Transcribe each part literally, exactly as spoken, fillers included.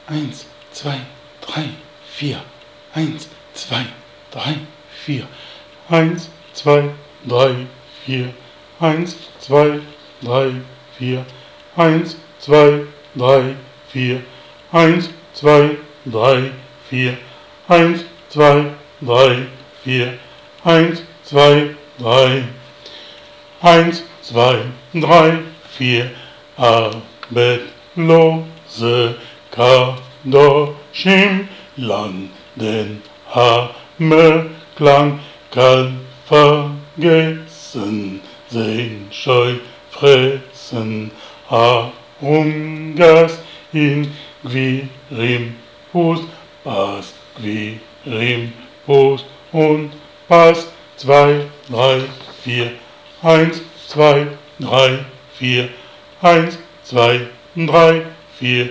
Eins, zwei, drei, vier. Eins, zwei, drei, vier. Eins, zwei, drei, vier. Eins, zwei, drei, vier. Eins, zwei, drei, vier. Eins, zwei, drei, vier. Eins, zwei, drei, vier. Eins, zwei, drei. Eins, zwei, drei, vier. Arbeitslose Kadoshim landen Hammerklang, kalt vergessen, sehn scheu fressen, Arungas in Gvirim Pust, Pas Gvirim Pust und Pas, zwei, drei, vier, eins, zwei, drei, vier, eins, zwei, drei, vier,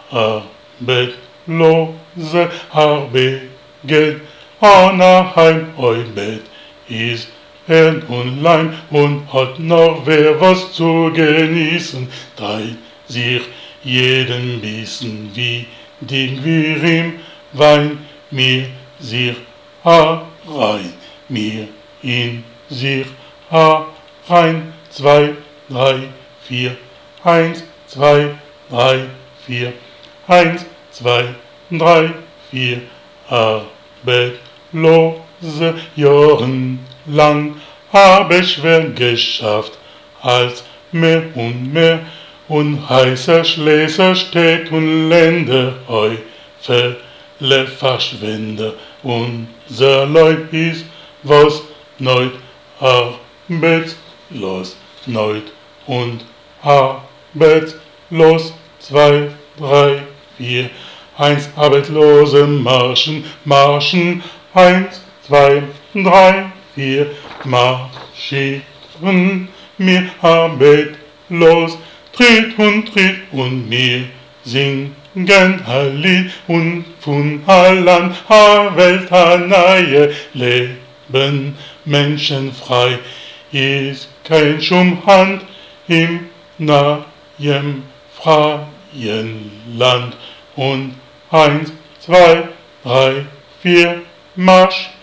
Arbeitslose, Arbegeld, Anaheim, Eubet, ist er nun Leim und hat noch wer was zu genießen, teilt sich jeden Bissen wie die Gvirim Wein, mir sich herein, mir in sich herein, zwei, drei, vier, eins, zwei, drei, vier, eins, zwei, drei, vier, arbeitslose Jahren lang hab ich schwer geschafft, als mehr und mehr und heißer Schläser steht und Länder heu Fälle verschwende. Unser Leut ist was neut arbeitslos, neut und arbeitslos, zwei, drei, vier, eins, arbeitslose Marschen, Marschen, eins, zwei, drei, vier, marschieren, mir arbeitslos, tritt und tritt und mir singen ein Lied und von allen a Welt a neue Leben, menschenfrei, ist kein Schumhand im nahem freien Land. Und eins, zwei, drei, vier, Marsch!